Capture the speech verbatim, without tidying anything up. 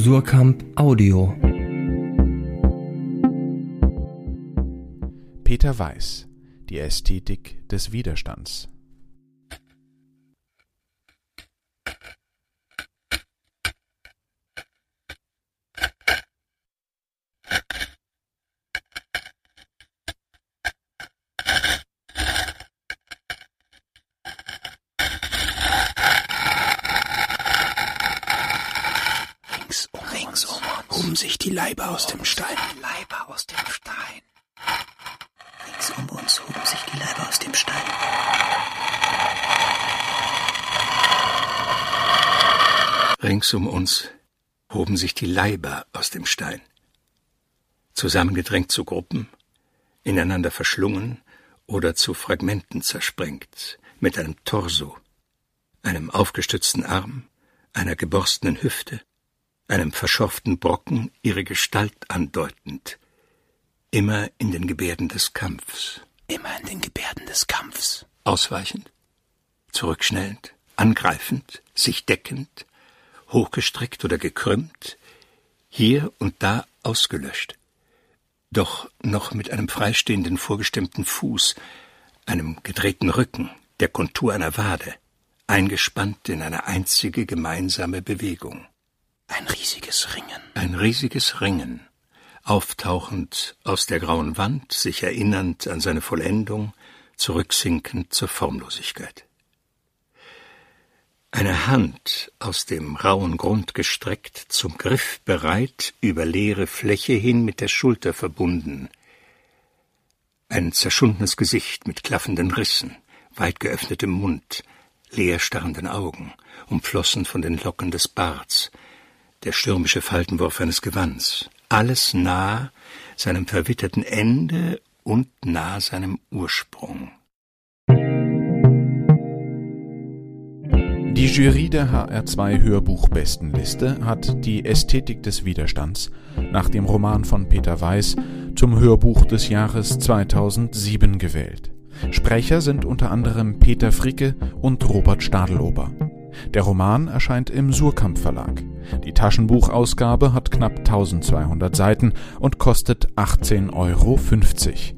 Suhrkamp Audio. Peter Weiß, die Ästhetik des Widerstands. Ringsum hoben sich die Leiber aus dem Stein. Leiber aus dem Stein. Rings um uns hoben sich die Leiber aus dem Stein. Rings um uns hoben sich die Leiber aus dem Stein. Zusammengedrängt zu Gruppen, ineinander verschlungen oder zu Fragmenten zersprengt, mit einem Torso, einem aufgestützten Arm, einer geborstenen Hüfte, einem verschorften Brocken ihre Gestalt andeutend, immer in den Gebärden des Kampfs. Immer in den Gebärden des Kampfs. Ausweichend, zurückschnellend, angreifend, sich deckend, hochgestreckt oder gekrümmt, hier und da ausgelöscht, doch noch mit einem freistehenden, vorgestemmten Fuß, einem gedrehten Rücken, der Kontur einer Wade, eingespannt in eine einzige gemeinsame Bewegung. Ein riesiges Ringen. Ein riesiges Ringen, auftauchend aus der grauen Wand, sich erinnernd an seine Vollendung, zurücksinkend zur Formlosigkeit. Eine Hand, aus dem rauen Grund gestreckt, zum Griff bereit, über leere Fläche hin mit der Schulter verbunden. Ein zerschundenes Gesicht mit klaffenden Rissen, weit geöffnetem Mund, leer starrenden Augen, umflossen von den Locken des Barts, der stürmische Faltenwurf eines Gewands, alles nah seinem verwitterten Ende und nah seinem Ursprung. Die Jury der H R zwei Hörbuchbestenliste hat die Ästhetik des Widerstands nach dem Roman von Peter Weiß zum Hörbuch des Jahres zweitausendsieben gewählt. Sprecher sind unter anderem Peter Fricke und Robert Stadelober. Der Roman erscheint im Suhrkamp Verlag. Die Taschenbuchausgabe hat knapp eintausendzweihundert Seiten und kostet achtzehn Euro fünfzig.